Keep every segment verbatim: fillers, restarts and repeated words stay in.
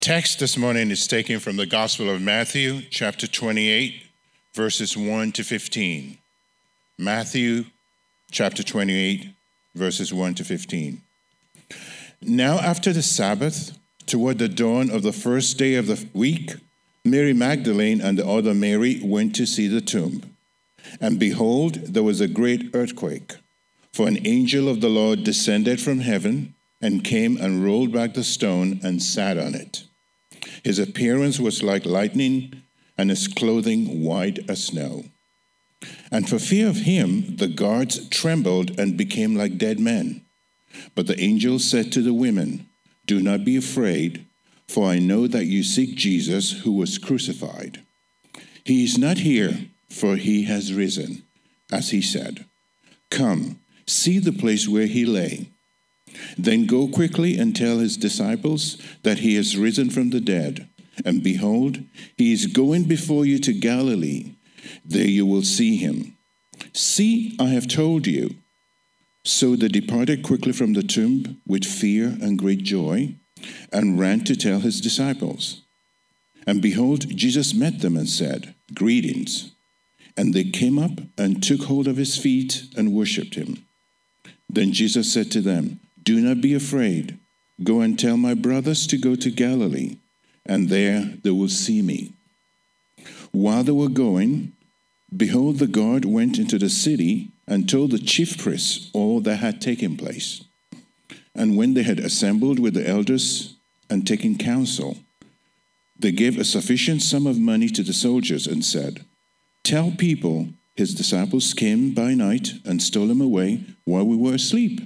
Text this morning is taken from the Gospel of Matthew, chapter twenty-eight, verses one to fifteen. Matthew, chapter twenty-eight, verses one to fifteen. Now after the Sabbath, toward the dawn of the first day of the week, Mary Magdalene and the other Mary went to see the tomb. And behold, there was a great earthquake, for an angel of the Lord descended from heaven and came and rolled back the stone and sat on it. His appearance was like lightning, and his clothing white as snow. And for fear of him, the guards trembled and became like dead men. But the angel said to the women, "Do not be afraid, for I know that you seek Jesus who was crucified. He is not here, for he has risen, as he said. Come, see the place where he lay. Then go quickly and tell his disciples that he has risen from the dead. And behold, he is going before you to Galilee. There you will see him. See, I have told you." So they departed quickly from the tomb with fear and great joy, and ran to tell his disciples. And behold, Jesus met them and said, "Greetings." And they came up and took hold of his feet and worshipped him. Then Jesus said to them, "Do not be afraid. Go and tell my brothers to go to Galilee, and there they will see me." While they were going, behold, the guard went into the city and told the chief priests all that had taken place. And when they had assembled with the elders and taken counsel, they gave a sufficient sum of money to the soldiers and said, "Tell people his disciples came by night and stole him away while we were asleep.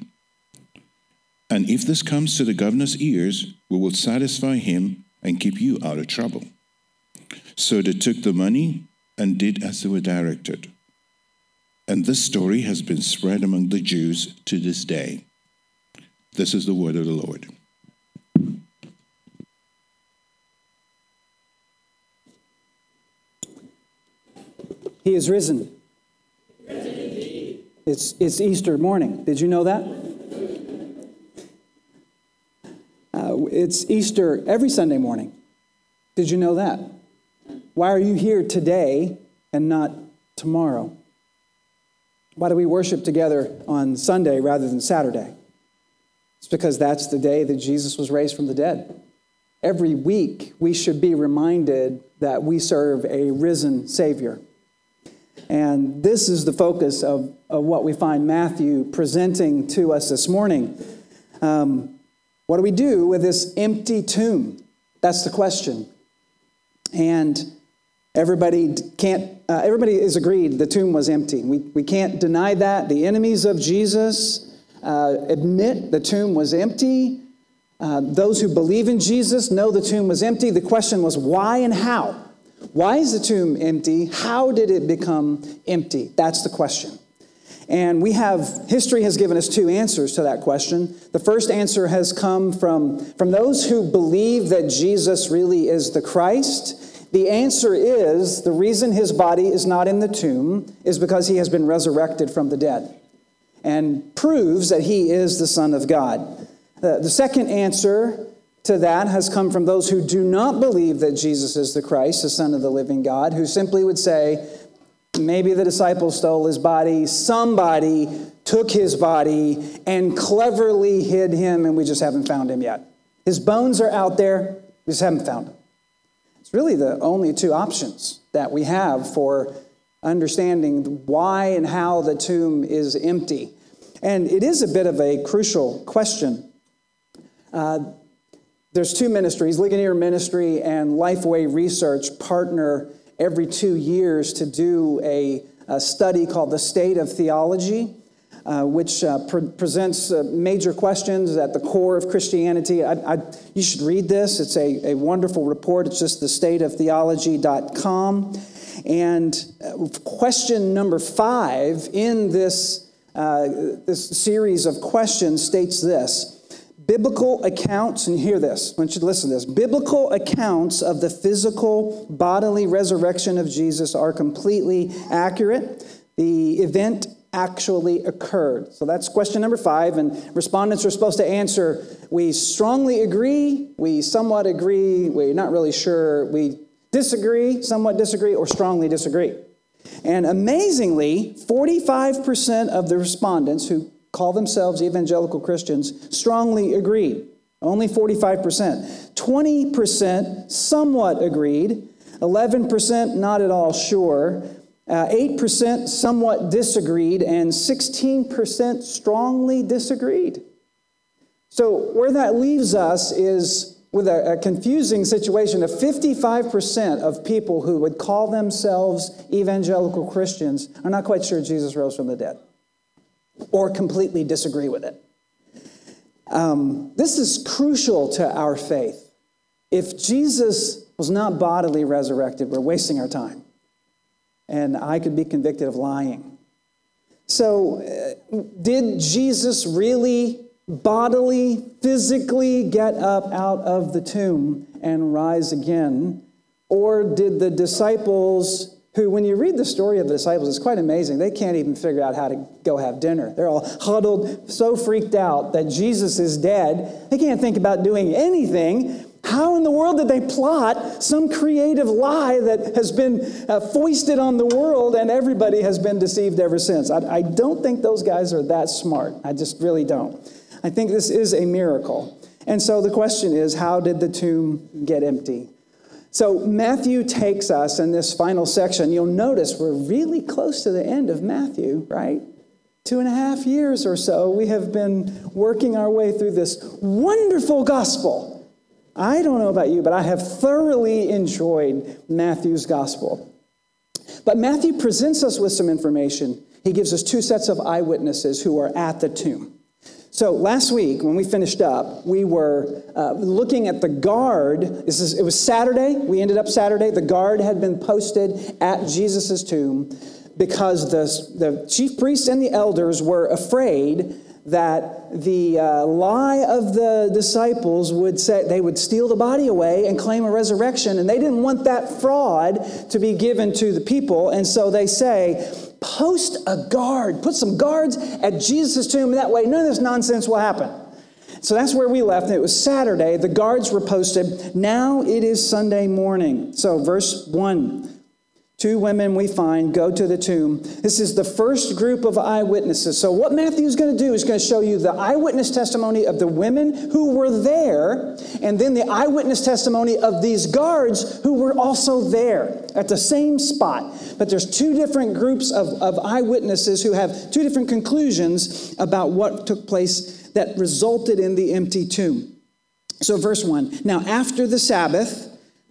And if this comes to the governor's ears, we will satisfy him and keep you out of trouble." So they took the money and did as they were directed. And this story has been spread among the Jews to this day. This is the word of the Lord. He is risen. It's, it's Easter morning. Did you know that? Uh, it's Easter every Sunday morning. Did you know that? Why are you here today and not tomorrow? Why do we worship together on Sunday rather than Saturday? It's because that's the day that Jesus was raised from the dead. Every week, we should be reminded that we serve a risen Savior. And this is the focus of, of what we find Matthew presenting to us this morning. Um, what do we do with this empty tomb? That's the question. And everybody can't. Uh, everybody is agreed the tomb was empty. We we can't deny that. The enemies of Jesus uh, admit the tomb was empty. Uh, those who believe in Jesus know the tomb was empty. The question was why and how. Why is the tomb empty? How did it become empty? That's the question. And we have, history has given us two answers to that question. The first answer has come from, from those who believe that Jesus really is the Christ. The answer is, the reason his body is not in the tomb is because he has been resurrected from the dead, and proves that he is the Son of God. The, the second answer to that has come from those who do not believe that Jesus is the Christ, the Son of the living God, who simply would say, maybe the disciples stole his body, somebody took his body and cleverly hid him, and we just haven't found him yet. His bones are out there, we just haven't found him. It's really the only two options that we have for understanding why and how the tomb is empty. And it is a bit of a crucial question. Uh, there's two ministries, Ligonier Ministry and Lifeway Research, partner every two years to do a, a study called The State of Theology, uh, which uh, pre- presents uh, major questions at the core of Christianity. I, I, you should read this. It's a, a wonderful report. It's just the state of theology dot com. And uh, question number five in this, uh, this series of questions states this. Biblical accounts, and hear this, I want you to listen to this. Biblical accounts of the physical bodily resurrection of Jesus are completely accurate. The event actually occurred? So that's question number five, and respondents are supposed to answer, we strongly agree, we somewhat agree, we're not really sure, we disagree, somewhat disagree, or strongly disagree. And amazingly, forty-five percent of the respondents who call themselves evangelical Christians strongly agreed. Only forty-five percent. twenty percent somewhat agreed. eleven percent not at all sure. Uh, eight percent somewhat disagreed. And sixteen percent strongly disagreed. So where that leaves us is with a, a confusing situation of fifty-five percent of people who would call themselves evangelical Christians are not quite sure Jesus rose from the dead or completely disagree with it. Um, this is crucial to our faith. If Jesus was not bodily resurrected, we're wasting our time. And I could be convicted of lying. So, uh, did Jesus really bodily, physically get up out of the tomb and rise again? Or did the disciples, who, when you read the story of the disciples, it's quite amazing. They can't even figure out how to go have dinner. They're all huddled, so freaked out that Jesus is dead. They can't think about doing anything. How in the world did they plot some creative lie that has been uh, foisted on the world and everybody has been deceived ever since? I, I don't think those guys are that smart. I just really don't. I think this is a miracle. And so the question is, how did the tomb get empty? So Matthew takes us in this final section. You'll notice we're really close to the end of Matthew, right? Two and a half years or so, we have been working our way through this wonderful gospel. I don't know about you, but I have thoroughly enjoyed Matthew's gospel. But Matthew presents us with some information. He gives us two sets of eyewitnesses who are at the tomb. So last week, when we finished up, we were uh, looking at the guard. This is, it was Saturday. We ended up Saturday. The guard had been posted at Jesus' tomb because the, the chief priests and the elders were afraid that the uh, lie of the disciples would say they would steal the body away and claim a resurrection, and they didn't want that fraud to be given to the people, and so they say, post a guard, put some guards at Jesus' tomb, that way none of this nonsense will happen. So that's where we left. It was Saturday. The guards were posted. Now it is Sunday morning. So verse one. Two women we find go to the tomb. This is the first group of eyewitnesses. So what Matthew's going to do is going to show you the eyewitness testimony of the women who were there, and then the eyewitness testimony of these guards who were also there at the same spot. But there's two different groups of, of eyewitnesses who have two different conclusions about what took place that resulted in the empty tomb. So verse one, now after the Sabbath,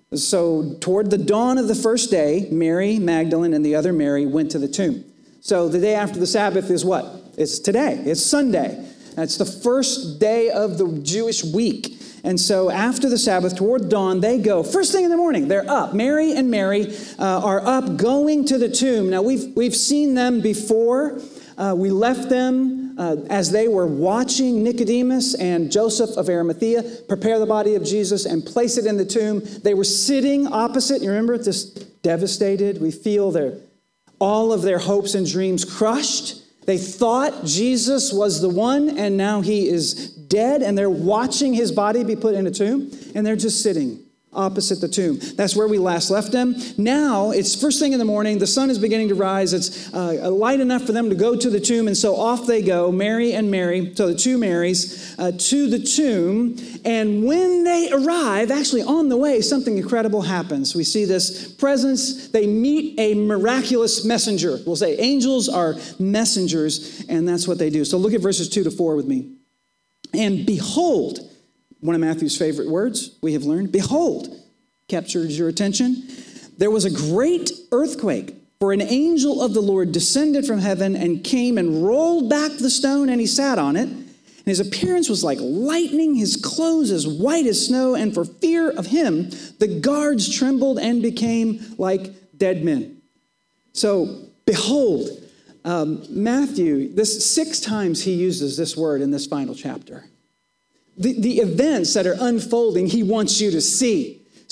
so toward the dawn of the first day, Mary Magdalene and the other Mary went to the tomb. So the day after the Sabbath is what? It's today. It's Sunday. That's the first day of the Jewish week. And so after the Sabbath, toward dawn, they go. First thing in the morning, they're up. Mary and Mary uh, are up going to the tomb. Now, we've, we've seen them before. Uh, we left them uh, as they were watching Nicodemus and Joseph of Arimathea prepare the body of Jesus and place it in the tomb. They were sitting opposite. You remember, just devastated. We feel their all of their hopes and dreams crushed. They thought Jesus was the one, and now he is dead, and they're watching his body be put in a tomb, and they're just sitting opposite the tomb. That's where we last left them. Now, it's first thing in the morning. The sun is beginning to rise. It's uh, light enough for them to go to the tomb, and so off they go, Mary and Mary, so the two Marys, uh, to the tomb. And when they arrive, actually on the way, something incredible happens. We see this presence. They meet a miraculous messenger. We'll say angels are messengers, and that's what they do. So look at verses two to four with me. And behold, one of Matthew's favorite words we have learned, behold, captures your attention. There was a great earthquake, for an angel of the Lord descended from heaven and came and rolled back the stone, and he sat on it. And his appearance was like lightning, his clothes as white as snow, and for fear of him, the guards trembled and became like dead men. So, behold, um, Matthew, this six times he uses this word in this final chapter. The, the events that are unfolding, he wants you to see.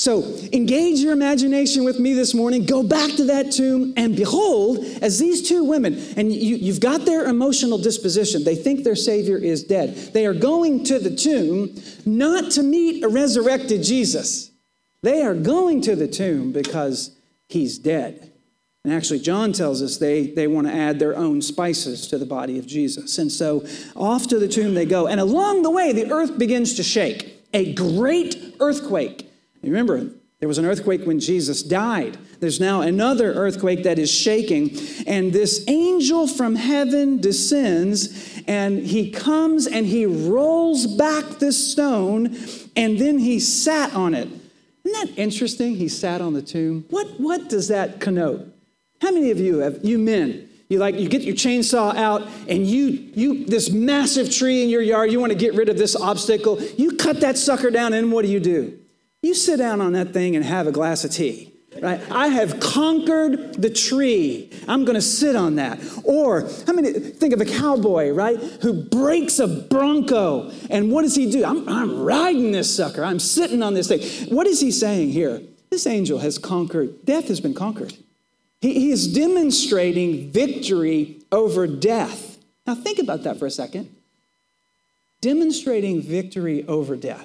So engage your imagination with me this morning. Go back to that tomb, and behold, as these two women, and you, you've got their emotional disposition. They think their Savior is dead. They are going to the tomb not to meet a resurrected Jesus. They are going to the tomb because he's dead. And actually, John tells us they, they want to add their own spices to the body of Jesus. And so off to the tomb they go. And along the way, the earth begins to shake. A great earthquake. Remember, there was an earthquake when Jesus died. There's now another earthquake that is shaking. And this angel from heaven descends, and he comes and he rolls back this stone, and then he sat on it. Isn't that interesting? He sat on the tomb. What, what does that connote? How many of you have, you men, you like, you get your chainsaw out and you, you, this massive tree in your yard, you want to get rid of this obstacle. You cut that sucker down, and what do you do? You sit down on that thing and have a glass of tea, right? I have conquered the tree. I'm going to sit on that. Or, how many, think of a cowboy, right? Who breaks a bronco. And what does he do? I'm, I'm riding this sucker. I'm sitting on this thing. What is he saying here? This angel has conquered. Death has been conquered. He, he is demonstrating victory over death. Now think about that for a second. Demonstrating victory over death.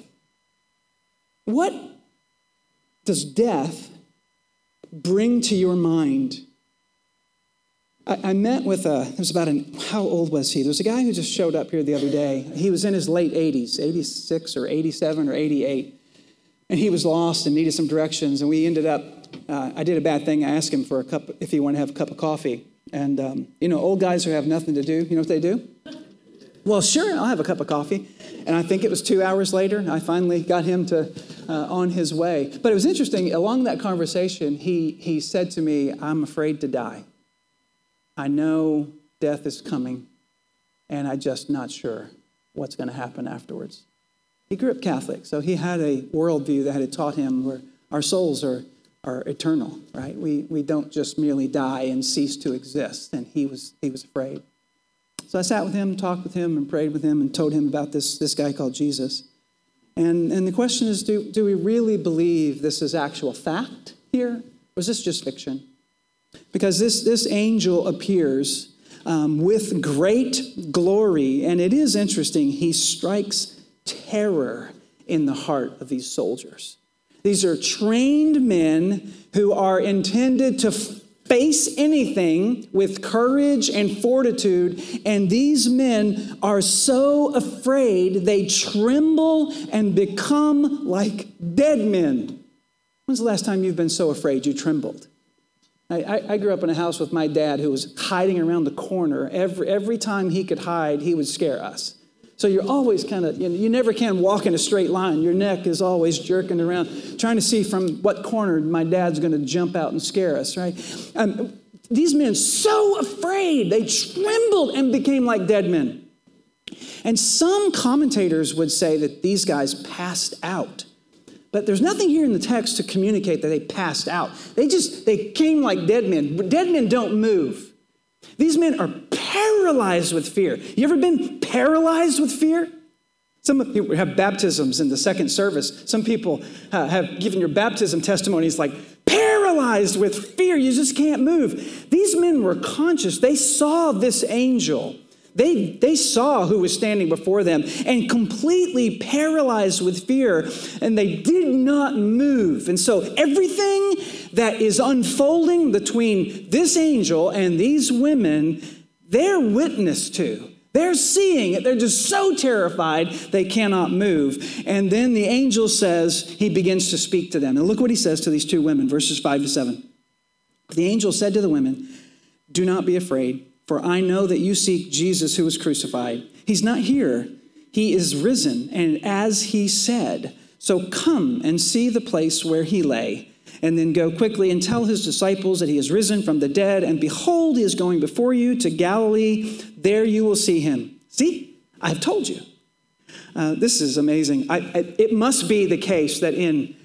What does death bring to your mind? I, I met with a, it was about an, how old was he? There was a guy who just showed up here the other day. He was in his late eighties, eighty-six or eighty-seven or eighty-eight. And he was lost and needed some directions. And we ended up, uh, I did a bad thing. I asked him for a cup, if he wanted to have a cup of coffee. And, um, you know, old guys who have nothing to do, you know what they do? Well, sure, I'll have a cup of coffee. And I think it was two hours later, I finally got him to uh, on his way. But it was interesting. Along that conversation, he he said to me, I'm afraid to die. I know death is coming, and I'm just not sure what's going to happen afterwards. He grew up Catholic, so he had a worldview that had taught him where our souls are, are eternal, right? We we don't just merely die and cease to exist. And he was he was afraid. So I sat with him, talked with him, and prayed with him, and told him about this, this guy called Jesus. And, and the question is, do, do we really believe this is actual fact here? Or is this just fiction? Because this, this angel appears um, with great glory. And it is interesting. He strikes terror in the heart of these soldiers. These are trained men who are intended to face anything with courage and fortitude, and these men are so afraid they tremble and become like dead men. When's the last time you've been so afraid you trembled? I, I, I grew up in a house with my dad who was hiding around the corner. Every, every time he could hide, he would scare us. So you're always kind of, you know, you never can walk in a straight line. Your neck is always jerking around, trying to see from what corner my dad's going to jump out and scare us, right? Um, these men, so afraid, they trembled and became like dead men. And some commentators would say that these guys passed out. But there's nothing here in the text to communicate that they passed out. They just, they came like dead men. Dead men don't move. These men are paralyzed with fear. You ever been paralyzed with fear? Some of you have baptisms in the second service. Some people uh, have given your baptism testimonies like paralyzed with fear. You just can't move. These men were conscious. They saw this angel. They, they saw who was standing before them and completely paralyzed with fear, and they did not move. And so everything that is unfolding between this angel and these women, they're witness to. They're seeing it. They're just so terrified they cannot move. And then the angel says, he begins to speak to them. And look what he says to these two women, verses five to seven. The angel said to the women, "Do not be afraid, for I know that you seek Jesus who was crucified. He's not here. He is risen, and as he said, so come and see the place where he lay. And then go quickly and tell his disciples that he is risen from the dead. And behold, he is going before you to Galilee. There you will see him." See, I've told you. Uh, this is amazing. I, I, it must be the case that in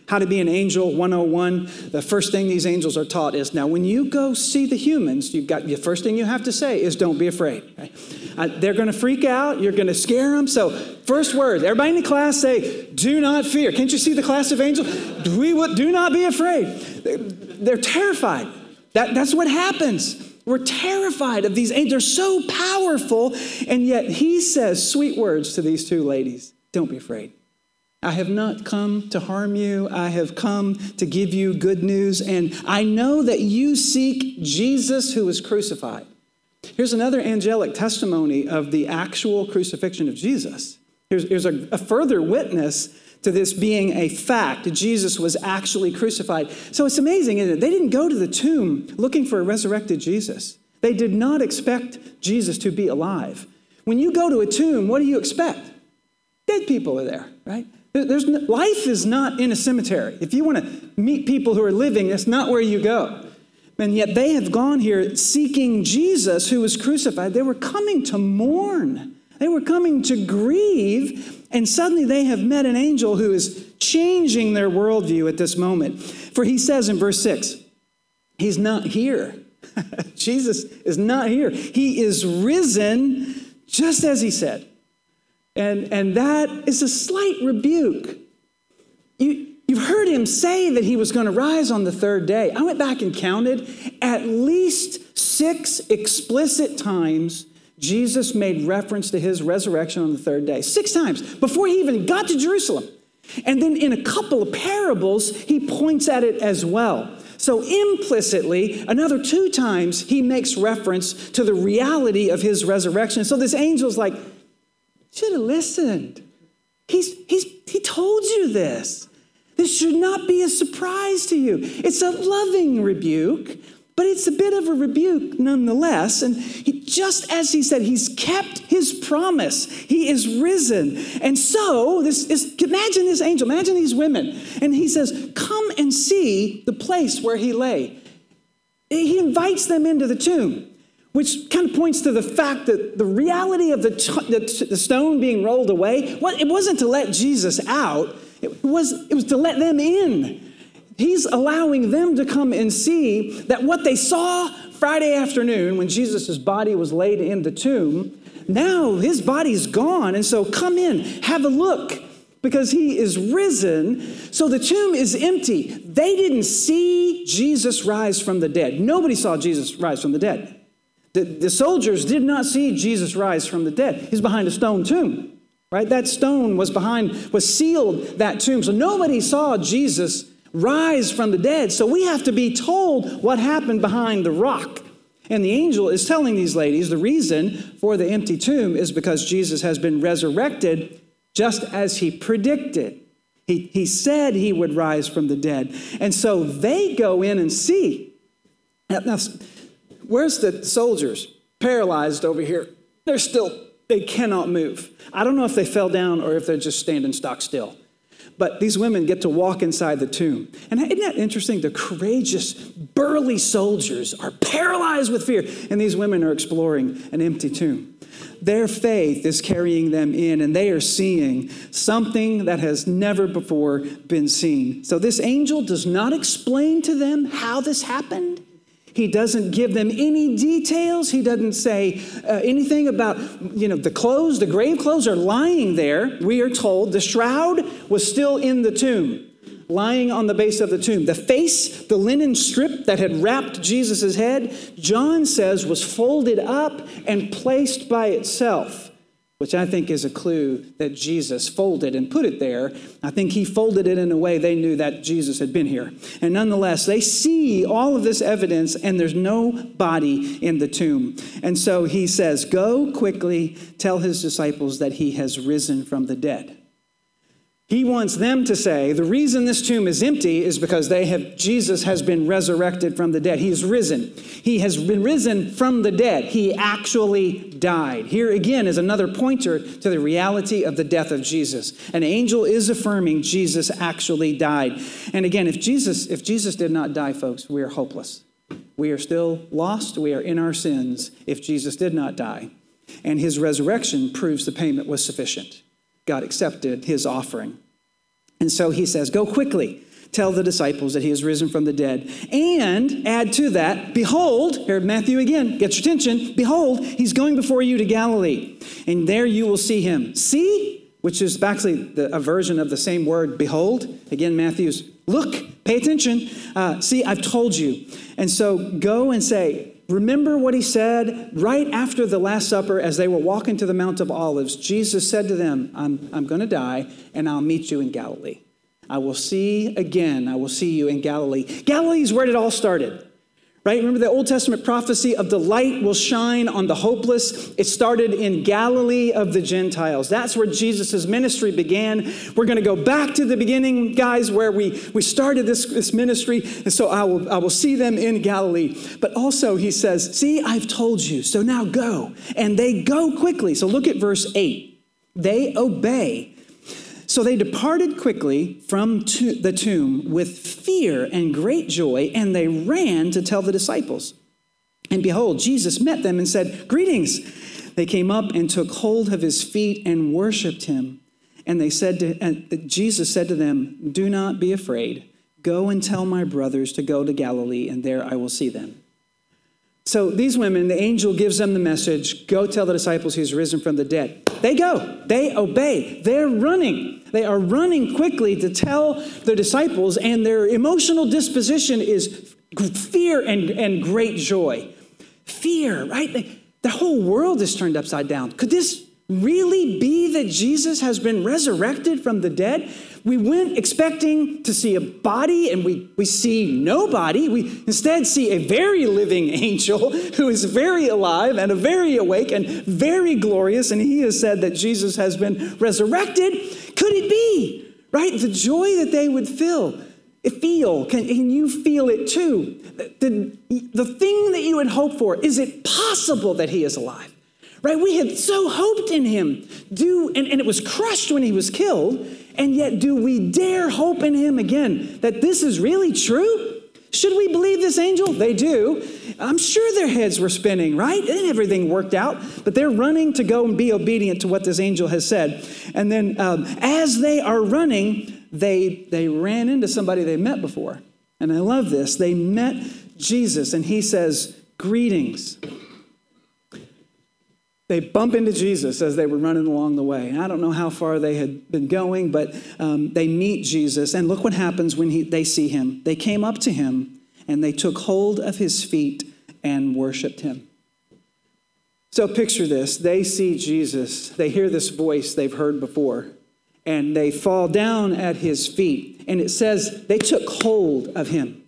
How to Be an Angel one oh one. The first thing these angels are taught is, now when you go see the humans, you've got the first thing you have to say is don't be afraid. Okay? Uh, they're going to freak out. You're going to scare them. So first word, everybody in the class say, do not fear. Can't you see the class of angels? We would, do not be afraid. They're terrified. That, that's what happens. We're terrified of these angels. They're so powerful. And yet he says sweet words to these two ladies. Don't be afraid. I have not come to harm you. I have come to give you good news. And I know that you seek Jesus who was crucified. Here's another angelic testimony of the actual crucifixion of Jesus. Here's, here's a, a further witness to this being a fact. Jesus was actually crucified. So it's amazing, isn't it? They didn't go to the tomb looking for a resurrected Jesus. They did not expect Jesus to be alive. When you go to a tomb, what do you expect? Dead people are there, right? There's no, life is not in a cemetery. If you want to meet people who are living, that's not where you go. And yet they have gone here seeking Jesus who was crucified. They were coming to mourn. They were coming to grieve. And suddenly they have met an angel who is changing their worldview at this moment. For he says in verse six, he's not here. Jesus is not here. He is risen just as he said. And, and that is a slight rebuke. You, you've heard him say that he was going to rise on the third day. I went back and counted at least six explicit times Jesus made reference to his resurrection on the third day. Six times before he even got to Jerusalem. And then in a couple of parables, he points at it as well. So implicitly, another two times, he makes reference to the reality of his resurrection. So this angel's like, should have listened. He's, he's, he told you this. This should not be a surprise to you. It's a loving rebuke, but it's a bit of a rebuke nonetheless. And he, just as he said, he's kept his promise. He is risen. And so, this is, imagine this angel, imagine these women. And he says, come and see the place where he lay. He invites them into the tomb, which kind of points to the fact that the reality of the, the, the stone being rolled away, well, it wasn't to let Jesus out. It was, it was to let them in. He's allowing them to come and see that what they saw Friday afternoon when Jesus' body was laid in the tomb, now his body's gone. And so come in, have a look, because he is risen. So the tomb is empty. They didn't see Jesus rise from the dead. Nobody saw Jesus rise from the dead. The, the soldiers did not see Jesus rise from the dead. He's behind a stone tomb, right? That stone was behind, was sealed that tomb. So nobody saw Jesus rise from the dead. So we have to be told what happened behind the rock. And the angel is telling these ladies the reason for the empty tomb is because Jesus has been resurrected just as he predicted. He, he said he would rise from the dead. And so they go in and see. Now, now, where's the soldiers? Paralyzed over here. They're still, they cannot move. I don't know if they fell down or if they're just standing stock still. But these women get to walk inside the tomb. And isn't that interesting? The courageous, burly soldiers are paralyzed with fear. And these women are exploring an empty tomb. Their faith is carrying them in, and they are seeing something that has never before been seen. So this angel does not explain to them how this happened. He doesn't give them any details. He doesn't say uh, anything about, you know, the clothes, the grave clothes are lying there. We are told the shroud was still in the tomb, lying on the base of the tomb. The face, the linen strip that had wrapped Jesus' head, John says was folded up and placed by itself, which I think is a clue that Jesus folded and put it there. I think he folded it in a way they knew that Jesus had been here. And nonetheless, they see all of this evidence and there's no body in the tomb. And so he says, go quickly, tell his disciples that he has risen from the dead. He wants them to say, the reason this tomb is empty is because they have, Jesus has been resurrected from the dead. He is risen. He has been risen from the dead. He actually died. Here again is another pointer to the reality of the death of Jesus. An angel is affirming Jesus actually died. And again, if Jesus, if Jesus did not die, folks, we are hopeless. We are still lost. We are in our sins if Jesus did not die. And his resurrection proves the payment was sufficient. God accepted his offering. And so he says, go quickly, tell the disciples that he has risen from the dead. And add to that, behold, here Matthew again, get your attention, behold, he's going before you to Galilee, and there you will see him. See, which is actually the, a version of the same word, behold. Again, Matthew's, look, pay attention. Uh, see, I've told you. And so go and say, remember what he said right after the Last Supper as they were walking to the Mount of Olives. Jesus said to them, I'm, I'm going to die, and I'll meet you in Galilee. I will see again, I will see you in Galilee. Galilee is where it all started, right? Remember the Old Testament prophecy of the light will shine on the hopeless? It started in Galilee of the Gentiles. That's where Jesus' ministry began. We're going to go back to the beginning, guys, where we, we started this, this ministry. And so I will, I will see them in Galilee. But also he says, see, I've told you. So now go. And they go quickly. So look at verse eight. They obey. So they departed quickly from to the tomb with fear and great joy, and they ran to tell the disciples. And behold, Jesus met them and said, greetings. They came up and took hold of his feet and worshiped him. And they said to, and Jesus said to them, do not be afraid. Go and tell my brothers to go to Galilee, and there I will see them. So these women, the angel gives them the message, go tell the disciples he's risen from the dead. They go, they obey, they're running. They are running quickly to tell the disciples, and their emotional disposition is fear and, and great joy. Fear, right? The, the whole world is turned upside down. Could this really be that Jesus has been resurrected from the dead? We went expecting to see a body, and we, we see nobody. We instead see a very living angel who is very alive and a very awake and very glorious, and he has said that Jesus has been resurrected. Could it be, right? The joy that they would feel, feel, can, can you feel it too? The, the thing that you would hope for, is it possible that he is alive? Right? We had so hoped in him. Do and, and it was crushed when he was killed. And yet do we dare hope in him again that this is really true? Should we believe this angel? They do. I'm sure their heads were spinning, right? And everything worked out. But they're running to go and be obedient to what this angel has said. And then um, as they are running, they, they ran into somebody they met before. And I love this. They met Jesus, and he says, greetings. They bump into Jesus as they were running along the way. I don't know how far they had been going, but um, they meet Jesus. And look what happens when he, they see him. They came up to him, and they took hold of his feet and worshiped him. So picture this. They see Jesus. They hear this voice they've heard before, and they fall down at his feet. And it says they took hold of him.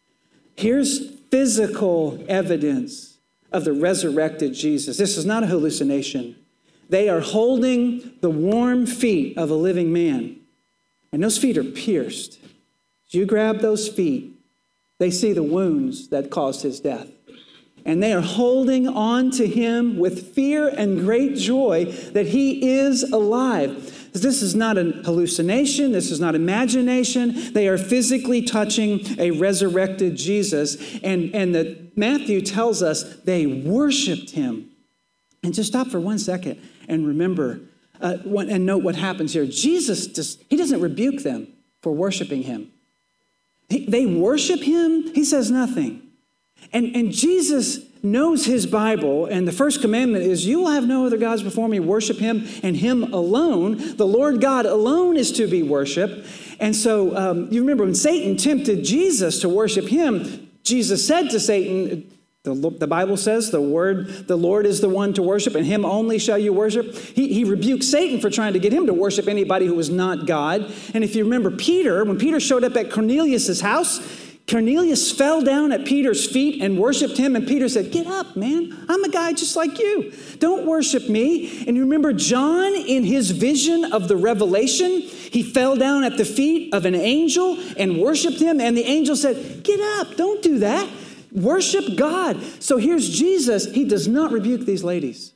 Here's physical evidence of the resurrected Jesus. This is not a hallucination. They are holding the warm feet of a living man, and those feet are pierced. As you grab those feet, they see the wounds that caused his death. And they are holding on to him with fear and great joy that he is alive. This is not a hallucination. This is not imagination. They are physically touching a resurrected Jesus. And, and the, Matthew tells us they worshiped him. And just stop for one second and remember uh, what, and note what happens here. Jesus, just, he doesn't rebuke them for worshiping him. He, they worship him. He says nothing. And, and Jesus knows his Bible, and the first commandment is, you will have no other gods before me. Worship him and him alone. The Lord God alone is to be worshiped. And so um, you remember when Satan tempted Jesus to worship him, Jesus said to Satan, the, the Bible says the word, the Lord is the one to worship, and him only shall you worship. He, he rebuked Satan for trying to get him to worship anybody who was not God. And if you remember Peter, when Peter showed up at Cornelius' house, Cornelius fell down at Peter's feet and worshiped him. And Peter said, get up, man. I'm a guy just like you. Don't worship me. And you remember John in his vision of the revelation, he fell down at the feet of an angel and worshiped him. And the angel said, get up. Don't do that. Worship God. So here's Jesus. He does not rebuke these ladies.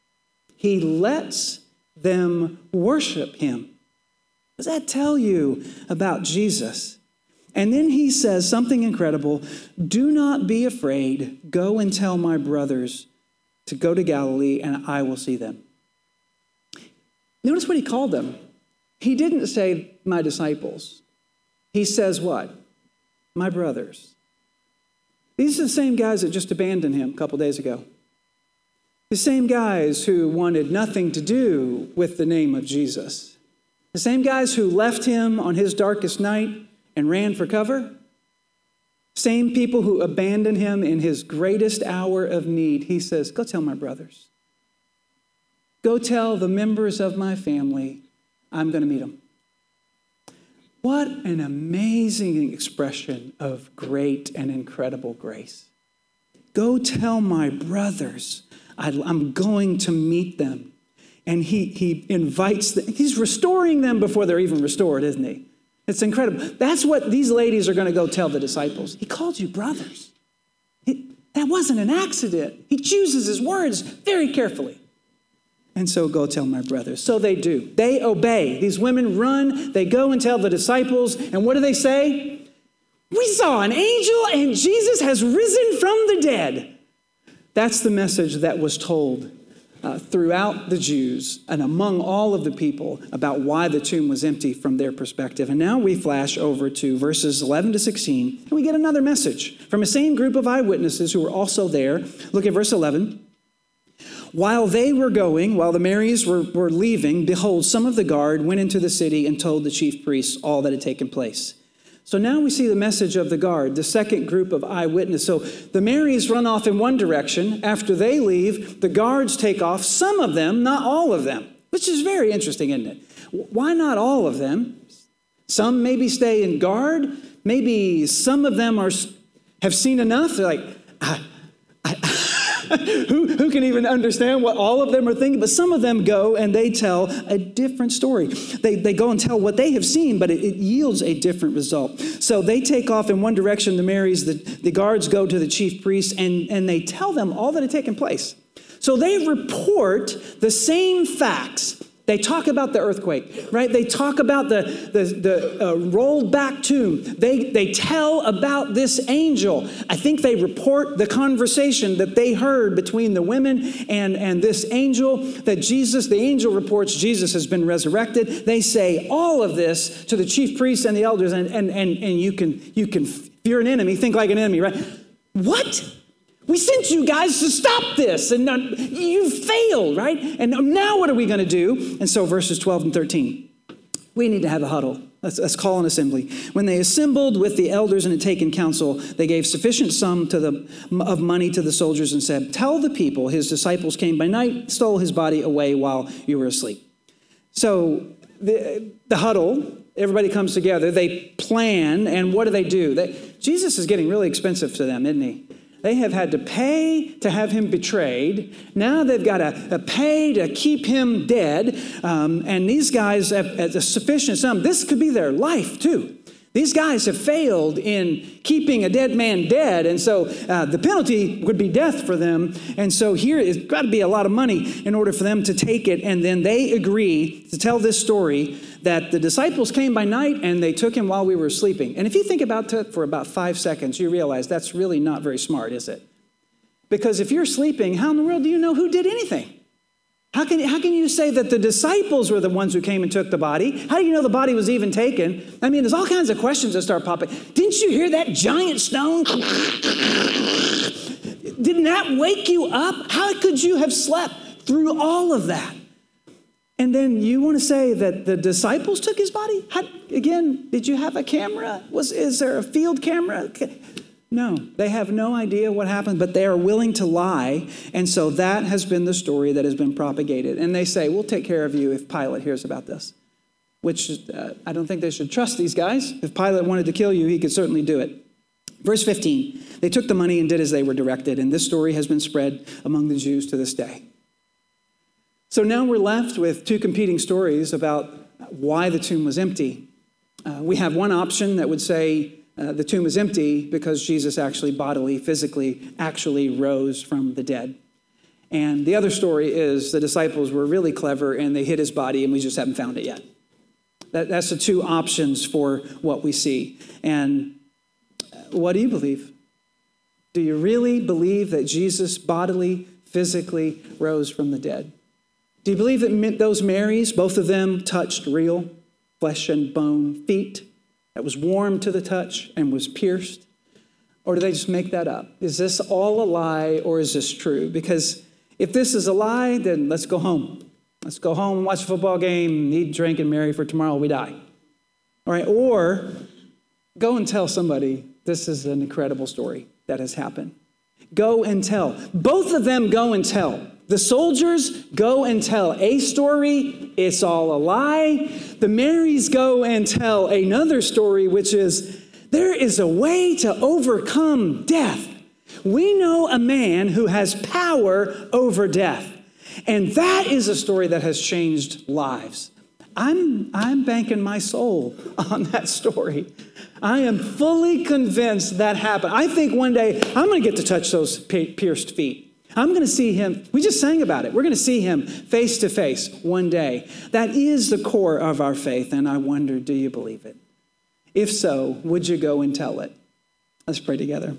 He lets them worship him. What does that tell you about Jesus? And then he says something incredible. Do not be afraid. Go and tell my brothers to go to Galilee, and I will see them. Notice what he called them. He didn't say my disciples. he says what? My brothers. These are the same guys that just abandoned him a couple days ago. The same guys who wanted nothing to do with the name of Jesus. The same guys who left him on his darkest night and ran for cover. Same people who abandoned him in his greatest hour of need. He says, go tell my brothers. Go tell the members of my family I'm going to meet them. What an amazing expression of great and incredible grace. Go tell my brothers I'm going to meet them. And he, he invites them. He's restoring them before they're even restored, isn't he? It's incredible. That's what these ladies are going to go tell the disciples. He called you brothers. He, that wasn't an accident. He chooses his words very carefully. And so go tell my brothers. So they do. They obey. These women run. They go and tell the disciples. And what do they say? We saw an angel and Jesus has risen from the dead. That's the message that was told uh, throughout the Jews and among all of the people about why the tomb was empty from their perspective. And now we flash over to verses eleven to sixteen, and we get another message from the same group of eyewitnesses who were also there. Look at verse eleven. While they were going, while the Marys were, were leaving, behold, some of the guard went into the city and told the chief priests all that had taken place. So now we see the message of the guard, the second group of eyewitnesses. So the Marys run off in one direction. After they leave, the guards take off, some of them, not all of them, which is very interesting, isn't it? Why not all of them? Some maybe stay in guard. Maybe some of them are have seen enough. They're like, I, I, who, who can even understand what all of them are thinking? But some of them go and they tell a different story. They, they go and tell what they have seen, but it, it yields a different result. So they take off in one direction, the Marys, the, the guards go to the chief priests, and, and they tell them all that had taken place. So they report the same facts. They talk about the earthquake, right? They talk about the, the, the uh, rolled back tomb. They, they tell about this angel. I think they report the conversation that they heard between the women and, and this angel, that Jesus, the angel reports Jesus has been resurrected. They say all of this to the chief priests and the elders, and, and, and, and you can, you can, if you're an enemy, think like an enemy, right? What? We sent you guys to stop this, and you failed, right? And now what are we going to do? And so verses twelve and thirteen, we need to have a huddle. Let's, let's call an assembly. When they assembled with the elders and had taken counsel, they gave sufficient sum to the, of money to the soldiers and said, tell the people his disciples came by night, stole his body away while you were asleep. So the, the huddle, everybody comes together, they plan, and what do they do? They, Jesus is getting really expensive to them, isn't he? They have had to pay to have him betrayed. Now they've got to, to pay to keep him dead. Um, and these guys have at a sufficient sum. This could be their life too. These guys have failed in keeping a dead man dead. And so uh, the penalty would be death for them. And so here it's got to be a lot of money in order for them to take it. And then they agree to tell this story that the disciples came by night and they took him while we were sleeping. And if you think about it for about five seconds, you realize that's really not very smart, is it? Because if you're sleeping, how in the world do you know who did anything? How can, how can you say that the disciples were the ones who came and took the body? How do you know the body was even taken? I mean, there's all kinds of questions that start popping. Didn't you hear that giant stone? Didn't that wake you up? How could you have slept through all of that? And then you want to say that the disciples took his body? How, again, did you have a camera? Was Is there a field camera? No, they have no idea what happened, but they are willing to lie. And so that has been the story that has been propagated. And they say, we'll take care of you if Pilate hears about this, which uh, I don't think they should trust these guys. If Pilate wanted to kill you, he could certainly do it. Verse fifteen, they took the money and did as they were directed. And this story has been spread among the Jews to this day. So now we're left with two competing stories about why the tomb was empty. Uh, we have one option that would say, Uh, the tomb is empty because Jesus actually bodily, physically, actually rose from the dead. And the other story is the disciples were really clever and they hid his body and we just haven't found it yet. That, that's the two options for what we see. And what do you believe? Do you really believe that Jesus bodily, physically rose from the dead? Do you believe that those Marys, both of them touched real flesh and bone feet? that was warm to the touch and was pierced? Or do they just make that up? Is this all a lie or is this true? Because if this is a lie, then let's go home. Let's go home and watch a football game, eat, drink, and marry, for tomorrow we die. All right, or go and tell somebody this is an incredible story that has happened. Go and tell. Both of them go and tell. The soldiers go and tell a story, it's all a lie. The Marys go and tell another story, which is there is a way to overcome death. We know a man who has power over death. And that is a story that has changed lives. I'm, I'm banking my soul on that story. I am fully convinced that happened. I think one day I'm going to get to touch those pierced feet. I'm going to see him. We just sang about it. We're going to see him face to face one day. That is the core of our faith. And I wonder, do you believe it? If so, would you go and tell it? Let's pray together.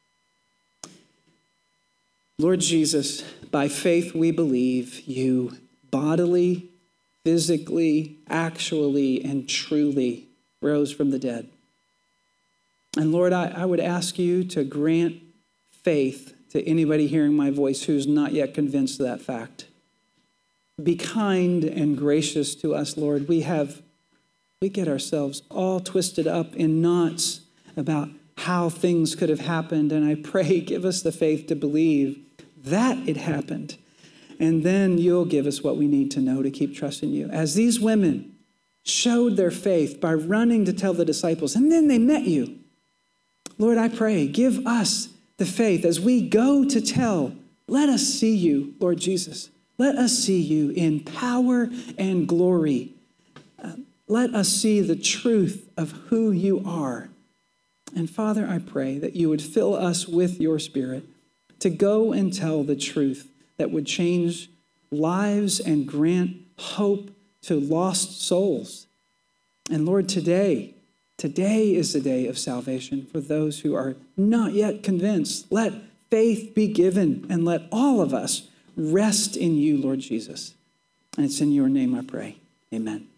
Lord Jesus, by faith we believe you bodily, physically, actually, and truly rose from the dead. And Lord, I, I would ask you to grant faith to anybody hearing my voice who's not yet convinced of that fact. Be kind and gracious to us, Lord. We have, we get ourselves all twisted up in knots about how things could have happened. And I pray, give us the faith to believe that it happened. And then you'll give us what we need to know to keep trusting you. As these women showed their faith by running to tell the disciples, and then they met you. Lord, I pray, give us the faith as we go to tell. Let us see you, Lord Jesus. Let us see you in power and glory. Uh, let us see the truth of who you are. And Father, I pray that you would fill us with your Spirit to go and tell the truth that would change lives and grant hope to lost souls. And Lord, today, today is the day of salvation for those who are not yet convinced. Let faith be given and let all of us rest in you, Lord Jesus. And it's in your name I pray. Amen.